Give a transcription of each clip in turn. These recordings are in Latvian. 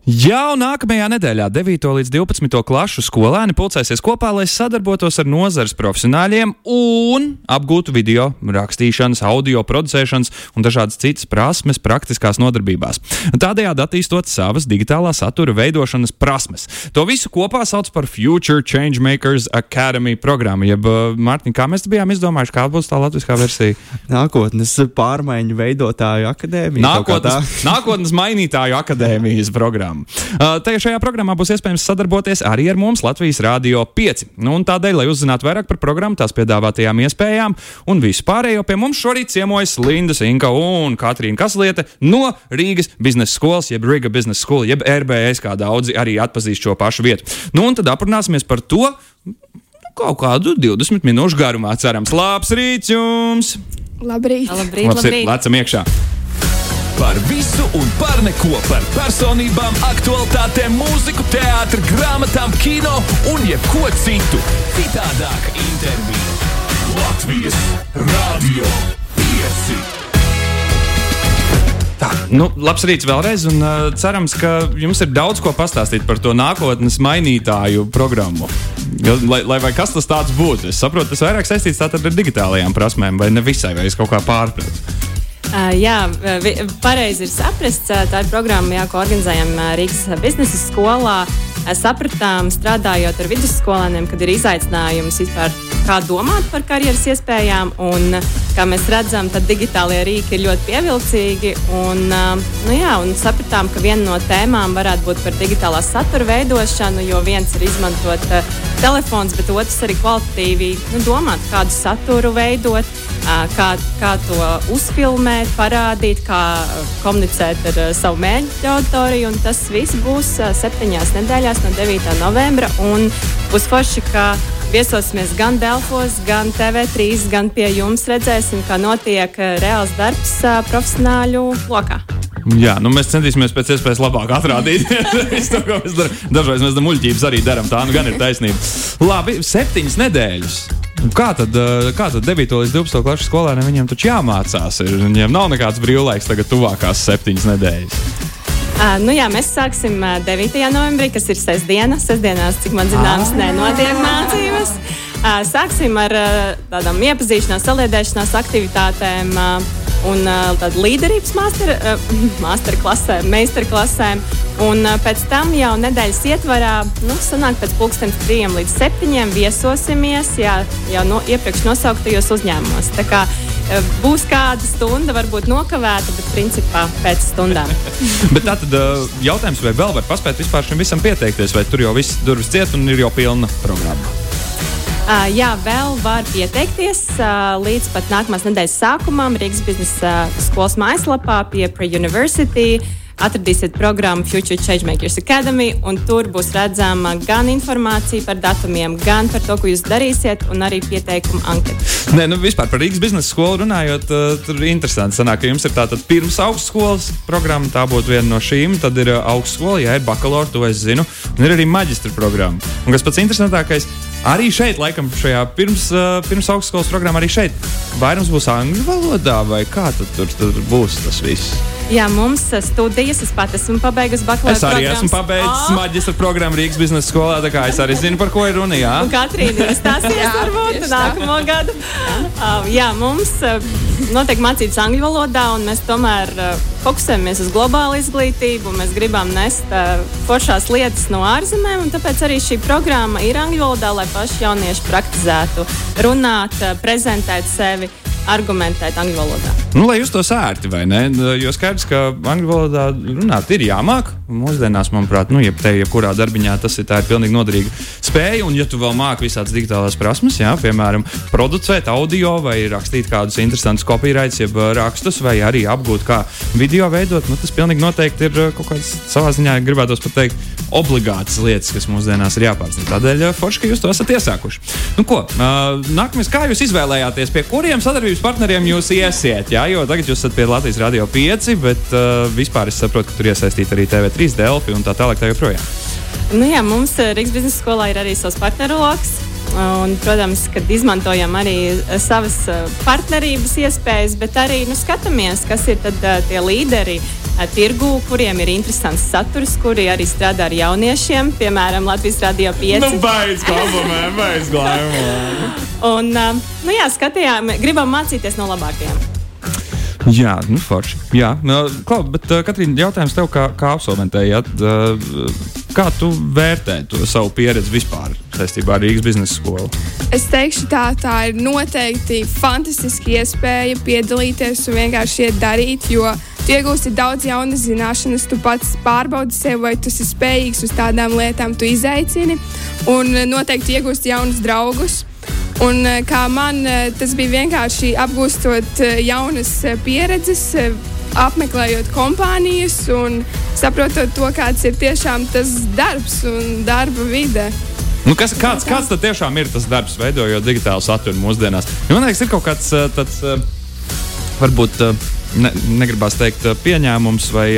Jau nākamajā nedēļā 9. līdz 12. klašu skolēni pulcēsies kopā, lai sadarbotos ar nozares profesionāļiem un apgūtu video rakstīšanas, audio producēšanas un dažādas citas prasmes praktiskās nodarbībās. Tādējādi attīstot savas digitālā satura veidošanas prasmes. To visu kopā sauc par Future Changemakers Academy programmu. Jeb, Mārtiņ, kā mēs bijām izdomājuši, kāda būs tā latviskā versija? Nākotnes pārmaiņu veidotāju akadēmija. Nākotnes mainītāju akadēmijas programma. Tajā šajā programmā būs iespējams sadarboties arī ar mums Latvijas Rādio 5. Un tādēļ, lai uzzinātu vairāk par programmu, tās piedāvātajām iespējām un visu pārējo, pie mums šorīt ciemojas Linda Sinka un Katrīna Kasliete no Rīgas biznesa skolas, jeb Riga Business School, jeb RBS, kā daudzi arī atpazīst šo pašu vietu. Un tad aprunāsimies par to kaut kādu 20 minūšu garumā, cerams. Labs rīts jums! Labrīt! Labrīt. Lecam iekšā! Par visu un par neko, par personībām, aktualitātēm, mūziku, teātri, grāmatām, kino un jebko citu. Citādāka intervija. Latvijas Rādio 5. Tā, labs rīts vēlreiz un cerams, ka jums ir daudz ko pastāstīt par to nākotnes mainītāju programmu. Lai vai kas tas tāds būtu? Es saprotu, tas vairāk saistīts tātad ar digitālajām prasmēm, vai ne visai, vai es kaut kā pārpratu? Jā, pareizi ir saprasts. Tā ir programma, ko organizējam Rīgas biznesa skolā. Sapratām, strādājot ar vidusskolēniem, kad ir izaicinājums vispār kā domāt par karjeras iespējām. Un, kā mēs redzam, tad digitālie rīki ir ļoti pievilcīgi. Un sapratām, ka viena no tēmām varētu būt par digitālā satura veidošanu, jo viens ir izmantot telefons, bet otrs arī kvalitatīvi domāt, kādu saturu veidot, kā to uzfilmēt, parādīt, kā komunicēt ar savu mērķu auditoriju. Un tas viss būs 7 nedēļās no 9. novembra. Un būs forši, ka viesosimies gan Delfos, gan TV3, gan pie jums. Redzēsim, kā notiek reāls darbs profesionāļu lokā. Jā, mēs centīsimies pēc iespējas labāk atrādīt visu to, ko mēs darām. Dažreiz mēs muļķības arī darām, tā gan ir taisnība. Labi, 7 nedēļas. Kā tad 9. līdz 12. klašu skolēniem viņiem taču jāmācās? Viņiem nav nekāds brīvlaiks tagad tuvākās 7 nedēļas. Mēs sāksim 9. novembrī, kas ir sestdiena. Sestdienās, cik man zināms, nenotiek mācības. Sāksim ar tādām iepazīšanās, saliedēšanās aktivitātēm un tādu līderības meistarklasēm. Un pēc tam jau nedēļas ietvarā, sanāk pēc 3 līdz 7 viesosimies jau iepriekš nosauktajos uzņēmumos. Tā kā būs kāda stunda, varbūt nokavēta, bet principā pēc stundām. Bet tātad jautājums, vai vēl var paspēt vispār šim visam pieteikties, vai tur jau viss durvis ciet un ir jau pilna programma? Jā, vēl var pieteikties līdz pat nākamās nedēļas sākumam Rīgas biznesa skolas mājaslapā pie Pre-University. Atradīsiet programmu Future Changemakers Academy, un tur būs redzama gan informācija par datumiem, gan par to, ko jūs darīsiet, un arī pieteikumu anketu. Vispār par Rīgas biznesa skolu runājot, tur ir interesanti sanāk, ka jums ir tātad pirms augstskolas programma, tā būtu viena no šīm, tad ir augstskola, ja ir bakalaura, to es zinu, un ir arī maģistra programma. Un kas pats interesantākais, arī šeit, laikam, šajā pirms augstskolas programma, arī šeit vairums būs angļu valodā, vai kā tad tur būs tas viss? Jā, mums studijas, es pat esmu pabeigusi bakalaura programmas. Es arī esmu pabeidzis maģistra programmu Rīgas biznesa skolā, tā kā es arī zinu, par ko ir runa, jā. Un Katrīna iestāsies varbūt nākamo gadu. Jā, mums notiek mācības angļu valodā, un mēs tomēr fokusējamies uz globālu izglītību, mēs gribam nest foršās lietas no ārzemēm, un tāpēc arī šī programma ir angļu valodā, lai paši jaunieši praktizētu, runāt, prezentēt sevi, argumentēt angļu valodā. Lai jūs to sērti, vai ne? Jo skaidrs, ka angļu valodā runāt ir jāmāk. Mūsdienās, manuprāt, jebkurā darbiņā tas ir pilnīgi noderīga spēja, un ja tu vēl māki visādas digitālās prasmes, piemēram, producēt audio vai rakstīt kādus interesantus copyrights, jeb rakstus, vai arī apgūt, kā video veidot, tas pilnīgi noteikti ir kaut kāds savā ziņā, gribētos pat teikt, obligātas lietas, kas mūsdienās ir jāpārzina. Tādēļ forši, ka jūs to esat iesākuši. Nākamais, kā jūs izvēlējāties, pie kuriem sadarbības sadarbības partneriem jūs iesiet, jā, jo tagad jūs esat pie Latvijas Radio 5, bet vispār es saprotu, ka tur iesaistīt arī TV3, Delfi un tā tālāk tā joprojām. Nu jā, mums Rīgas biznesa skolā ir arī savs partneru loks. Un, protams, kad izmantojam arī savas partnerības iespējas, bet arī skatāmies, kas ir tad tie līderi tirgū, kuriem ir interesants saturs, kuri arī strādā ar jauniešiem, piemēram, Latvijas Radio 5. Nu, beidz komplimē, beidz glājumu. Un, skatījām, gribam mācīties no labākajiem. Jā, forši. Jā, Klau, bet Katrīna, jautājums tev kā absolventei, ja, kā tu vērtē to savu pieredzi vispār saistībā ar Rīgas biznesa skolu? Es teikšu tā ir noteikti fantastiska iespēja piedalīties un vienkārši iet darīt, jo tu iegūsti daudz jaunas zināšanas, tu pats pārbaudi sevi, vai tu esi spējīgs uz tādām lietām, tu izaicini un noteikti iegūsti jaunus draugus. Un kā man tas bija vienkārši apgūstot jaunas pieredzes, apmeklējot kompānijas un saprotot to, kāds ir tiešām tas darbs un darba vide. Nu, kāds tad tiešām ir tas darbs, veidojot digitālu saturu mūsdienās? Man liekas, ir kaut kāds tāds, varbūt negribās teikt pieņēmums vai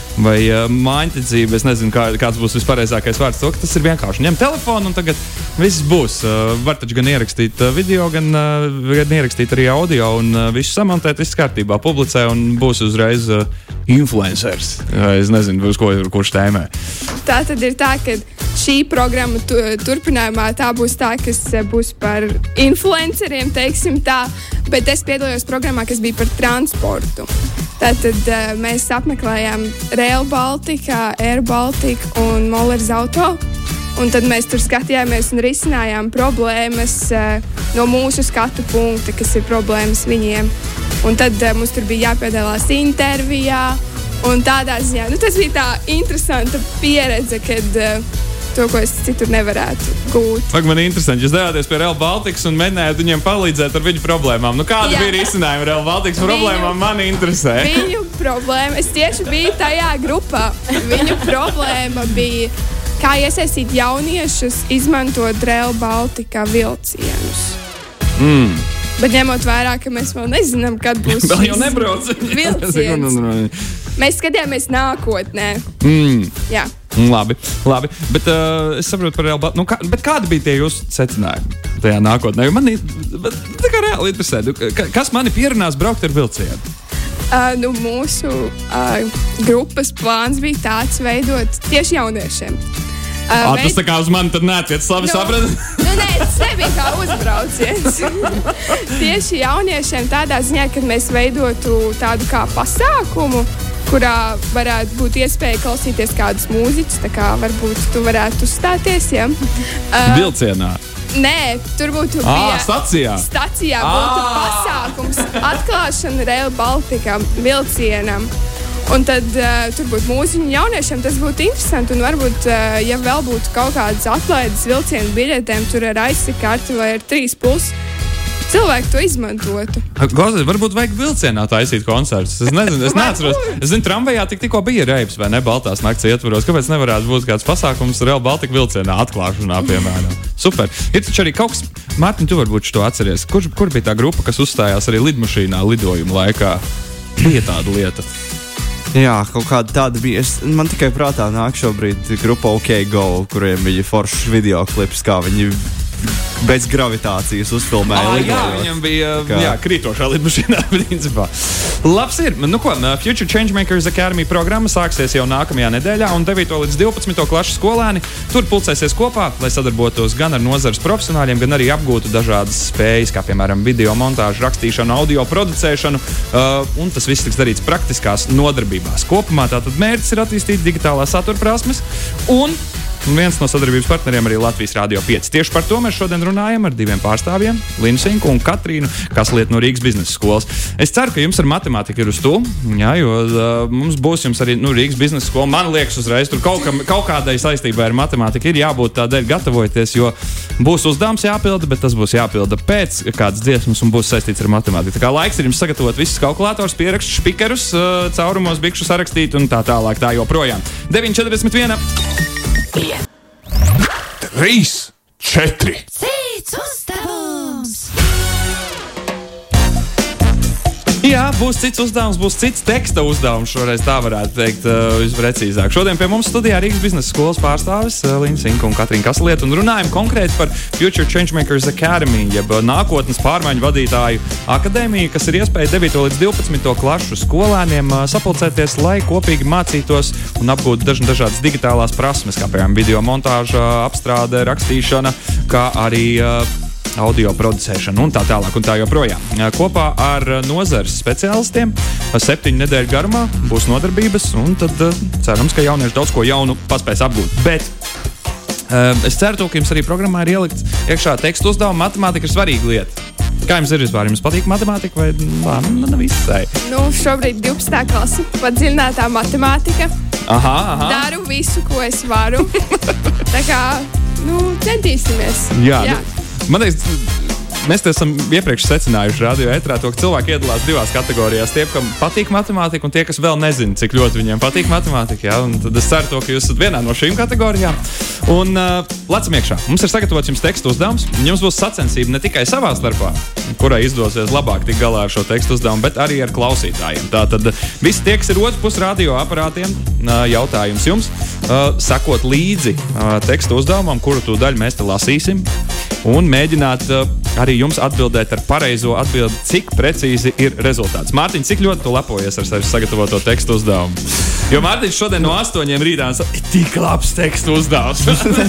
mājiņticība, es nezinu, kāds būs vispareizākais vārds, to, ka tas ir vienkārši ņem telefonu un tagad viss būs. Var taču gan ierakstīt video, gan ierakstīt arī audio un visu samontēt, viss kārtībā, publicē un būs uzreiz influencers. Es nezinu, kurš tēmē. Tā tad ir tā, ka šī programma turpinājumā tā būs tā, kas būs par influenceriem, teiksim tā, bet es piedalījos programmā, kas bija par transportu. Tātad mēs apmeklējām Rail Baltica, Air Baltica un Mollers Auto. Un tad mēs tur skatījāmies un risinājām problēmas no mūsu skatu punkta, kas ir problēmas viņiem. Un tad mums tur bija jāpiedalās intervijā un tādā ziņā. Tas bija tā interesanta pieredze, kad to, ko es citur nevarētu gūt. Man ir interesanti, jūs devāties pie Rail Baltics un mēģinājāt viņiem palīdzēt ar viņu problēmām. Kāda bija risinājuma Rail Baltics problēmām? Mani interesē. Viņu problēma, es tieši biju tajā grupā. Viņu problēma bija, kā iesaistīt jauniešus, izmantot Rail Baltica vilcienus. Bet ņemot vērā, ka mēs vēl nezinām, kad būs vēl jau nebrauc vilciens. Mēs skatījāmies nākotnē. Jā. Labi. Bet es saprotu par Rail Baltica. Bet kādi bija tie jūsu secinājumi tajā nākotnē? Man tā kā reāli interesē. Kas mani pierunās braukt ar vilcienu? Mūsu grupas plāns bija tāds veidot tieši jauniešiem. Tas tā kā uz mani tad nēciet, labi sapratu? Nē, tas nebija kā uzbrauciens. Tieši jauniešiem tādā ziņā, kad mēs veidotu tādu kā pasākumu, kurā varētu būt iespēja klausīties kādus mūziķus, tā kā varbūt tu varētu uzstāties, ja? Vilcienā? Nē, tur būtu stacijā. Stacijā būtu pasākums, atklāšana Rail Baltica vilcienam. Un tad tur būtu mūziņu jauniešiem, tas būtu interesanti. Un varbūt, ja vēl būtu kaut kādas atlaides vilcienu biļetēm, tur ar aizsikarti vai ar 3+, cilvēki to izmantotu. Klausies, varbūt vajag vilcienā taisīt koncertus. Es nezinu, es neatceros. Es zinu, tramvajā tikko bija reibs, vai ne, Baltās nakts ietvaros. Kāpēc nevarētu būt kāds pasākums Rail Baltica vilcienā atklāšanā, piemēram? Super. Ir taču arī kaut kas, Mārtiņ, tu varbūt to atceries. Kur bija tā grupa, kas uzstājās arī lidmašīnā lidojuma laikā? Bija tāda lieta. Jā, kaut kāda tāda bija. Man tikai prātā nāk šobrīd grupa OK Go, kuriem bija foršs videoklips, kā viņi bez gravitācijas uzfilmēja lidojot. Jā, viņam bija krītošā lidmašīnā, principā. Labs ir. Future Changemakers Academy programma sāksies jau nākamajā nedēļā, un 9. līdz 12. klašu skolēni tur pulcēsies kopā, lai sadarbotos gan ar nozares profesionāļiem, gan arī apgūtu dažādas spējas, kā piemēram video montāžu, rakstīšanu, audio producēšanu, un tas viss tiks darīts praktiskās nodarbībās. Kopumā tātad mērķis ir attīstīt digitālās satura prasmes, un viens no sadarbības partneriem arī Latvijas Radio 5. Tieši par to mēs šodien runājam ar diviem pārstāvjiem, Linu Sinku un Katrīnu Kasliet no Rīgas biznesa skolas. Es ceru, ka jums ar matemātiku ir uz to, jo mums būs jums arī Rīgas biznesa skola. Man liekas uzreiz, tur kaut kādai saistībai ar matemātiku ir jābūt tādēļ gatavoties, jo būs uzdevums jāpilda, bet tas būs jāpilda pēc kādas dziesmas un būs saistīts ar matemātiku. Tā kā laiks ir jums sagatavot visus kalkulators, pierakstus, špikerus, caurumos, bikšu sarakstīt un tā tālāk, tā joprojām. 9:41. 3, 4. Cits uzdevums! būs cits uzdevums, būs cits teksta uzdevums. Šoreiz tā varētu teikt visprecīzāk. Šodien pie mums studijā Rīgas biznesa skolas pārstāvis Līna Sinka un Katrīna Kasalieta un runājam konkrēti par Future Changemakers Academy, jeb nākotnes pārmaiņu vadītāju akadēmiju, kas ir iespēja 9. līdz 12. klašu skolēniem sapulcēties, lai kopīgi mācītos un apgūtu dažādas digitālās prasmes, kā piemēram video montāža, apstrāde, rakstīšana, kā arī audio producēšana un tā tālāk un tā joprojām. Kopā ar nozares speciālistiem 7 nedēļu garumā būs nodarbības un tad cerams, ka jaunieši daudz ko jaunu paspēs apgūt. Bet es ceru, ka jums arī programmā ir ielikt iekšā tekstu uzdevumu. Matemātika ir svarīga lieta. Kā jums ir vispār? Jums patīk matemātika vai nav visai? Šobrīd 12. klase, padziļinātā matemātika. Aha. Daru visu, ko es varu. Tā kā, centīsimies. Jā. Man liekas, mēs te esam iepriekš secinājuši radio ētrā to, ka cilvēki iedalās 2 kategorijās. Tie, kam patīk matemātika, un tie, kas vēl nezina, cik ļoti viņiem patīk matemātika. Jā? Un tad es ceru to, ka jūs esat vienā no šīm kategorijām. Un lecam iekšā. Mums ir sagatavots jums tekstu uzdevums. Jums būs sacensība ne tikai savā starpā, kurai izdosies labāk tikt galā ar šo tekstu uzdevumu, bet arī ar klausītājiem. Tātad visi tie, kas ir otrs pus radio aparātiem, jautājums jums, sekot līdzi tekstu uzdevumam, kuru tūdaļ mēs te lasīsim, un mēģināt arī jums atbildēt ar pareizo atbildi, cik precīzi ir rezultāts. Mārtiņ, cik ļoti tu lepojies ar sevi sagatavoto tekstu uzdevumu? Jo Mārtiņš šodien no 8 rītā tik labs tekstu uzdevums.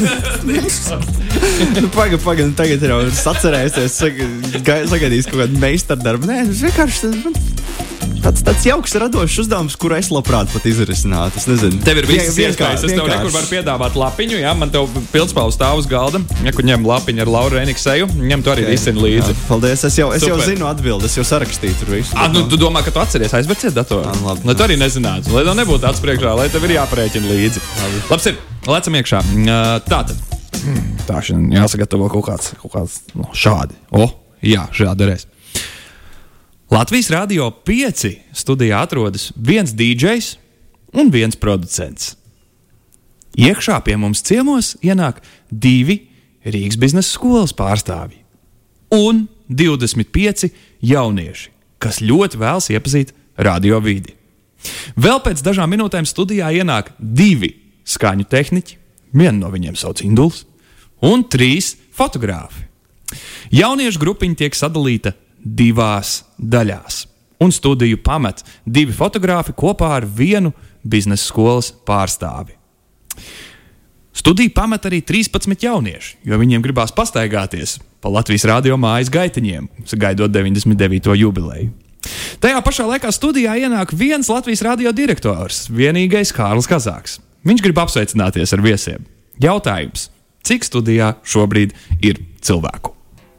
Paga, tagad jau sacerēsies, sagaidīs kaut kādu meistardarbu. Nē, vienkārši tāds jauks, radošs uzdevums, kuru es labprāt pat izrisinātu. Es nezinu. Tev ir visas iespējas. Es tev nekur varu piedāvāt lapiņu, jā, man tev pildspalvu stāv uz galda. Ja, kur ņem lapiņu ar Lauru Reniku seju, ņem tu arī risinu līdzi. Jā, paldies, es jau zinu atbildi, es jau sarakstīju tur visu. Tu domā, ka tu atceries, aizverciet datoru? Lai tu arī nezinātu, lai tev nebūtu tāds priekšā, lai tev ir jāparēķina līdzi. Labs ir, lecam iekšā. Tātad. Tā šodien jāsagatavo kaut kāds šādi. Jā, šādi reiz. Latvijas Radio 5 studijā atrodas viens DJs un viens producents. Iekšā pie mums ciemos ienāk 2 Rīgas biznesa skolas pārstāvji un 25 jaunieši, kas ļoti vēlas iepazīt radio vidi. Vēl pēc dažām minūtēm studijā ienāk 2 skaņu tehniķi, vienu no viņiem sauc Induls, un 3 fotogrāfi. Jauniešu grupiņa tiek sadalīta 2 daļās, un studiju pamet 2 fotogrāfi kopā ar 1 biznesa skolas pārstāvi. Studiju pamet arī 13 jaunieši, jo viņiem gribās pastaigāties pa Latvijas radio mājas gaitiņiem, gaidot 99. jubileju. Tajā pašā laikā studijā ienāk viens Latvijas radio direktors, vienīgais Kārlis Kazāks. Viņš grib apsveicināties ar viesiem. Jautājums, cik studijā šobrīd ir cilvēku?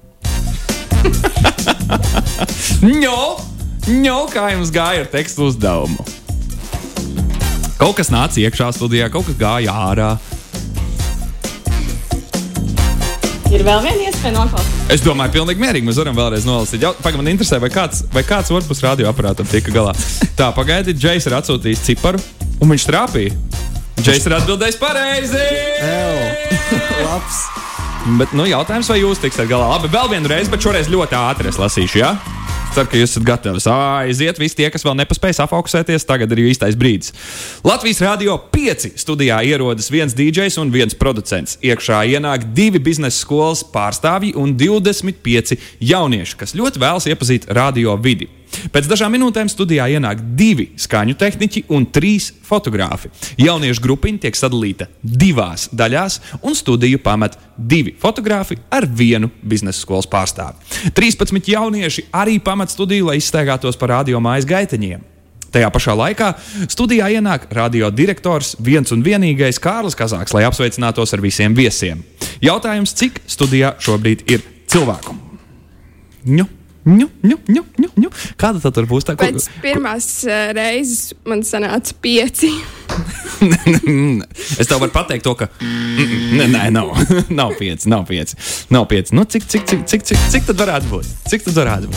Kā jums gāja ar tekstu uzdevumu? Kaut kas nāca iekšā studijā, kaut kas gāja ārā. Ir vēl viena iespēja noklausīt. Es domāju, pilnīgi mierīgi mēs varam vēlreiz nolasīt. Pagaid, man interesē, vai kāds otrpus radioaparātam tika galā. Tā, pagaidi, Džejs ir atsūtījis ciparu, un viņš trāpīja. Džejs ir atbildējis pareizi! Labs! Bet, jautājums, vai jūs tiksiet galā? Labi, vēl vienu reizi, bet šoreiz ļoti ātri es lasīšu, jā? Ceru, ka jūs esat gatavi. Aiziet visi tie, kas vēl nepaspēja safokusēties, tagad ir īstais brīdis. Latvijas Radio 5 studijā ierodas viens DJs un viens producents. Iekšā ienāk 2 biznesa skolas pārstāvji un 25 jaunieši, kas ļoti vēlas iepazīt radio vidi. Pēc dažām minūtēm studijā ienāk 2 skaņu tehniķi un 3 fotogrāfi. Jauniešu grupiņa tiek sadalīta 2 daļās, un studiju pamet 2 fotogrāfi ar 1 biznesa skolas pārstāvi. 13 jaunieši arī pamet studiju, lai izstaigātos pa radio mājas gaiteņiem. Tajā pašā laikā studijā ienāk radio direktors, viens un vienīgais Kārlis Kazāks, lai apsveicinātos ar visiem viesiem. Jautājums, cik studijā šobrīd ir cilvēku? Kāda tad tur būs tā? Pēc pirmās reizes man sanāca 5. Es tev varu pateikt to, ka nav 5. Cik tad varētu būt?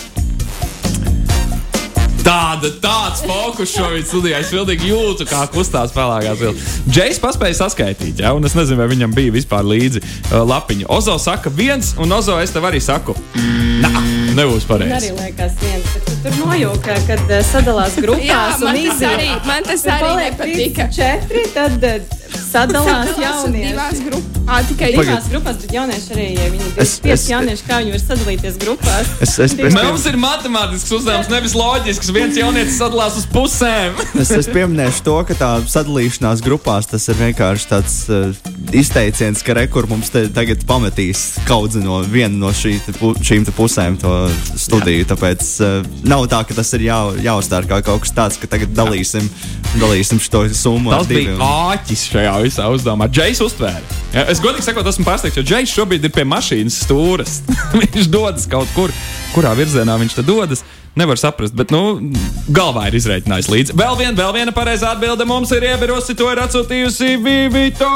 Tāds fokus šobrīd studijā. Es pilnīgi jūtu, kā kustās pelāgās vilnas. Džejs paspēja saskaitīt, ja? Un es nezinu, vai viņam bija vispār līdzi lapiņa. Ozo saka 1, un Ozo es tev arī saku. nebūs Man pareizi. arī liekas viens, bet tur nojūka, kad sadalās grupās Jā, un man tas arī nepatika. 4, tad sadalās jaunieši. Divās grupās. Tikai Divās grupās, bet jaunieši arī, ja viņi 25 jaunieši, kā viņi var sadalīties grupās. Mums ir matemātisks uzdevums, nevis loģisks. Viens jaunietis sadalās uz pusēm. Es pieminēšu to, ka tā sadalīšanās grupās tas ir vienkārši tāds izteiciens, ka rekur mums tagad pametīs kaudzi no viena no šīm pusēm to studiju. Tāpēc nav tā, ka tas ir jāuzstār kā kaut kas tāds, ka tagad dalīsim šo summu. Tas bija āķis šajā visā uzdevumā. Džejs uztvēra. Ja, es godīgi sakot, esmu pārsteigts, jo Džejs šobrīd ir pie mašīnas stūras. Viņš dodas kaut kur, kurā virzienā viņš te dodas. Nevar saprast, bet, galvā ir izreikinājis līdzi. Vēl viena pareizā atbilde mums ir iebirosi, to ir atsūtījusi Vivito.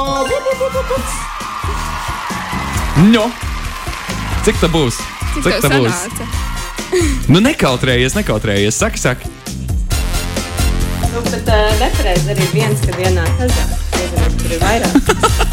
Cik tā būs? Cik tā sanāca? Nekautrējies. Saki. Bet nepareizi arī viens, kad ienāk Kazāks. Tur ir vairāk.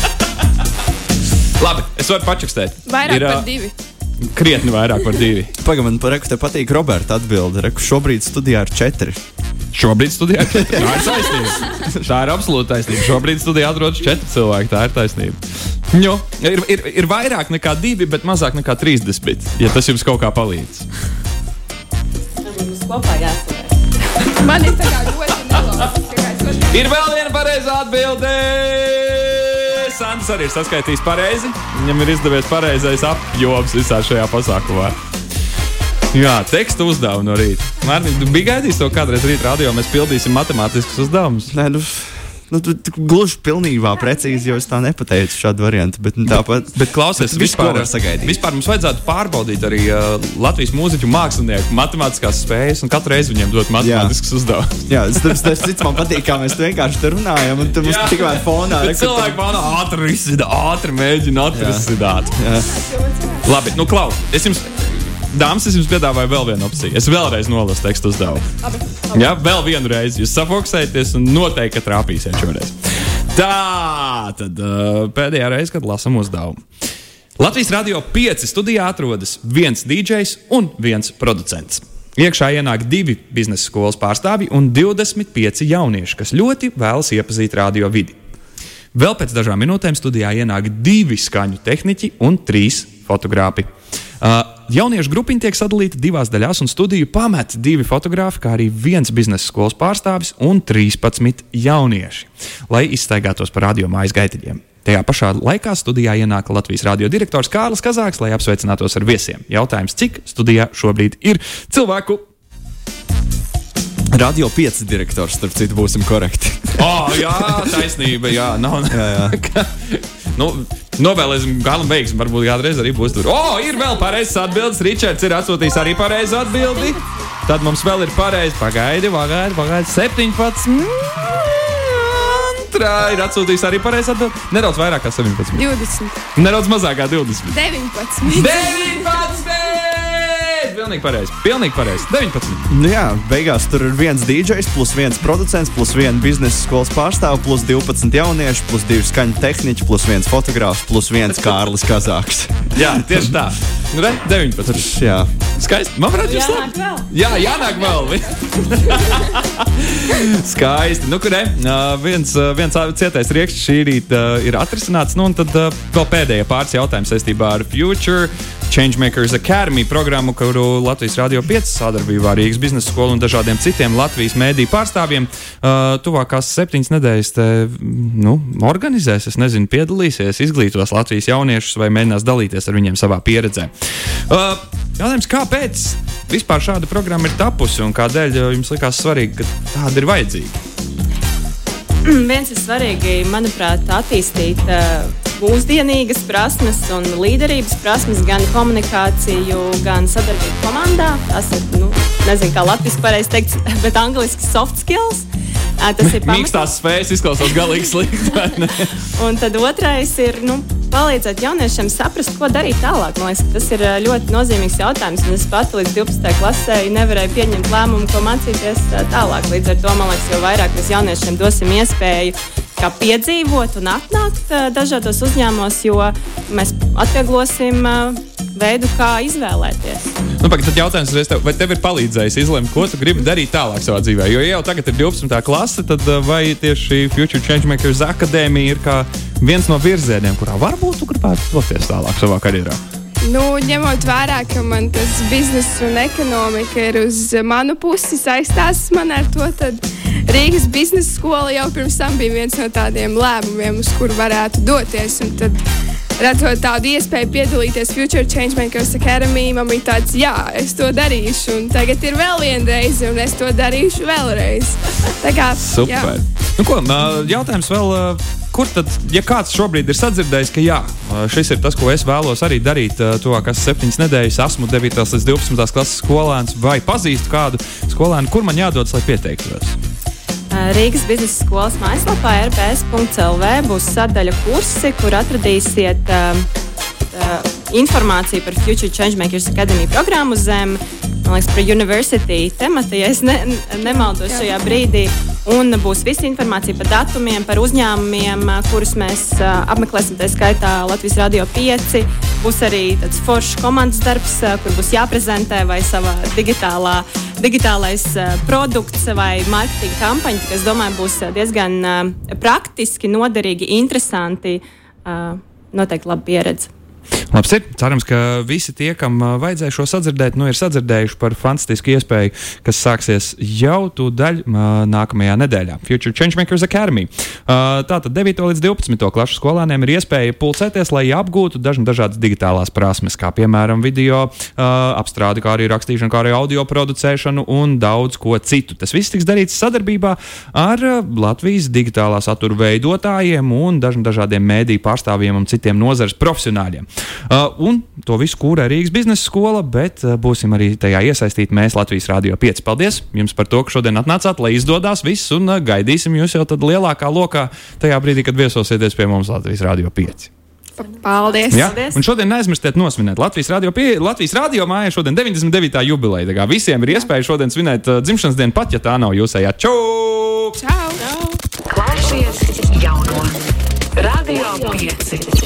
Labi, es varu pačakstēt. Vairāk par 2. Krietni vairāk par 2. Pagaidām, te patīk Roberta atbilde. Šobrīd studijā ir 4. Šobrīd studijā ir 4. Tā ir taisnība. Tā ir absolūta taisnība. Šobrīd studijā atrodas 4 cilvēki. Tā ir taisnība. Ir vairāk nekā 2, bet mazāk nekā 30. Ja tas jums kaut kā palīdz. Mums kopā jāsaka. Man ir tā kā ļoti neloģiski. Ir vēl viena pareizā atbilde. Sandrs arī ir saskaitījis pareizi. Viņam ir izdevies pareizais apjoms visā šajā pasākumā. Jā, tekstu uzdevumu no rīta. Mārtiņ, tu biji gaidījis to kādreiz rīt radio, mēs pildīsim matemātiskus uzdevumus? Nē, gluži pilnībā precīzi, jo es tā nepateicu šādu variantu. Bet tāpat. Bet klausies, vispār mums vajadzētu pārbaudīt arī Latvijas mūziķu mākslinieku matemātiskās spējas un katru reizi viņiem dot matemātiskus uzdevumus. Jā, tas cits man patīk, kā mēs vienkārši te runājam, un tu mums tikai fonā. Cilvēki man ātri mēģina atrisināt. Labi, klau, Dāmas, es jums piedāvāju vēl vienu opciju. Es vēlreiz nolasu tekstu uzdevumu. Jā, vēl vienu reizi. Jūs safokusēties un noteikti trāpīsiet šoreiz. Tā, tad pēdējā reize, kad lasam uzdevumu. Latvijas Radio 5 studijā atrodas 1 DJs un 1 producents. Iekšā ienāk 2 biznesa skolas pārstāvji un 25 jaunieši, kas ļoti vēlas iepazīt radio vidi. Vēl pēc dažām minūtēm studijā ienāk 2 skaņu tehniķi un 3 fotogrāfi. Jauniešu grupiņa tiek sadalīta 2 daļās, un studiju pamet 2 fotogrāfi, kā arī 1 biznesa skolas pārstāvis un 13 jaunieši, lai izstaigātos par radio mājas gaitiņiem. Tajā pašā laikā studijā ienāk Latvijas radio direktors Kārlis Kazāks, lai apsveicinātos ar viesiem. Jautājums, cik studijā šobrīd ir cilvēku? Radio 5 direktors, starp citu, būsim korekti. Jā, taisnība, jā. Novēlēsim galam veiksmi, varbūt kādreiz arī būs tur. Ir vēl pareizs atbildes. Ričards ir atsūtījis arī pareizu atbildi. Tad mums vēl ir pareizi. Pagaidi. 17. Ir atsūtījis arī pareizi atbildi. Nedaudz vairāk kā 17. 20. Nedaudz mazāk kā 20. 19. Pilnīgi pareizi. 19. Jā, beigās tur ir 1 DJs, plus 1 producents, plus 1 biznesa skolas pārstāvis, plus 12 jaunieši, plus 2 skaņu tehniķi, plus 1 fotogrāfs, plus 1 Kārlis Kazāks. Jā, tieši tā. 19. Jā. Skaisti. Man varētu jūs labi. Jā, jānāk vēl. Skaisti. Viens cietais riekšķis šī rīta ir atrisināts. Un tad vēl pēdējā pāris jautājums saistībā ar Future Changemakers Academy programmu, kuru Latvijas Radio 5 sadarbībā ar Rīgas biznesa skolu un dažādiem citiem Latvijas mēdīju pārstāvjiem tuvākās 7 nedēļas organizēs, piedalīsies, izglītos Latvijas jauniešus vai mēģinās dalīties ar viņiem savā pieredzē. Jautājums, kāpēc vispār šāda programma ir tapusi un kādēļ jums likās svarīgi, ka tāda ir vajadzīga? Viens ir svarīgi, manuprāt, attīstīt mūsdienīgas prasmes un līderības prasmes, gan komunikāciju, gan sadarbību komandā. Tas ir, nezinu, kā latviski pareizi teikt, bet angliski soft skills. Tas ir mīkstās spējas izklausās galīgi slikti. Un tad otrais ir, palīdzēt jauniešiem saprast, ko darīt tālāk. Man liekas, tas ir ļoti nozīmīgs jautājums, un es pati līdz 12. klasē nevarēju pieņemt lēmumu, ko mācīties tālāk. Līdz ar to, man liekas, jo vairāk mēs jauniešiem dosim iespēju kā piedzīvot un atnākt dažādos uzņēmumos, jo mēs atvieglosim veidu, kā izvēlēties. Nu, tad jautājums ir, vai tev ir palīdzējis izlemt, ko tu gribi darīt tālāk savā dzīvē? Jo jau tagad ir 12. klase, tad vai tieši Future Changemakers Akadēmija ir kā viens no virzieniem, kurā varbūt tu gribētu doties tālāk savā karjerā? Nu, ņemot vērā, ka man tas bizness un ekonomika ir uz manu pusi saistās man ar to, tad Rīgas biznesa skola jau pirms tam bija viens no tādiem lēmumiem, uz kuru varētu doties. Un tad, redzot tādu iespēju piedalīties Future Changemakers Academy, man bija tāds, jā, es to darīšu. Un tagad ir vēl viena reize, un es to darīšu vēlreiz. Tā kā, super. Jā. Nu, ko, jautājums vēl, kur tad, ja kāds šobrīd ir sadzirdējis, ka jā, šis ir tas, ko es vēlos arī darīt tuvākās 7 nedēļas, esmu 9. līdz 12. klases skolēns vai pazīstu kādu skolēnu, kur man jādodas, lai pieteiktos? Rīgas biznesa skolas mājaslapā rps.lv būs sadaļa kursi, kur atradīsiet informāciju par Future Changemakers Academy programmu zem, man liekas, par university temata, ja es nemaldos šajā brīdī. Un būs visa informācija par datumiem, par uzņēmumiem, kurus mēs apmeklēsim, tā skaitā Latvijas Radio 5. Būs arī tāds foršs komandas darbs, kur būs jāprezentē vai savā digitālais produkts vai marketinga kampaņa. Es domāju, būs diezgan praktiski, noderīgi, interesanti, noteikti laba pieredze. Labs ir. Cerams, ka visi tie, kam vajadzēja šo sadzirdēt, ir sadzirdējuši par fantastisku iespēju, kas sāksies jau tūdaļ nākamajā nedēļā. Future Changemakers Academy. Tātad 9. līdz 12. klašu skolēniem ir iespēja pulcēties, lai apgūtu dažādas digitālās prasmes, kā piemēram video apstrādi, kā arī rakstīšanu, kā arī audio producēšanu un daudz ko citu. Tas viss tiks darīts sadarbībā ar Latvijas digitālā satura veidotājiem un dažādiem mēdīju pārstāvjiem un citiem nozares profesionāļiem. Un to visu kūrē Rīgas biznesa skola, bet būsim arī tajā iesaistīti mēs Latvijas Radio 5. Paldies jums par to, ka šodien atnācāt, lai izdodās viss, un gaidīsim jūs jau tad lielākā lokā tajā brīdī, kad viesosieties pie mums Latvijas Radio 5. Paldies! Ja? Un šodien neaizmirstiet nosvinēt Latvijas Radio mājā šodien 99. jubileja. Tā kā visiem ir iespēja šodien svinēt dzimšanas dienu, pat ja tā nav jūsējā. Čau! Čau! Klausies jauno Radio 5.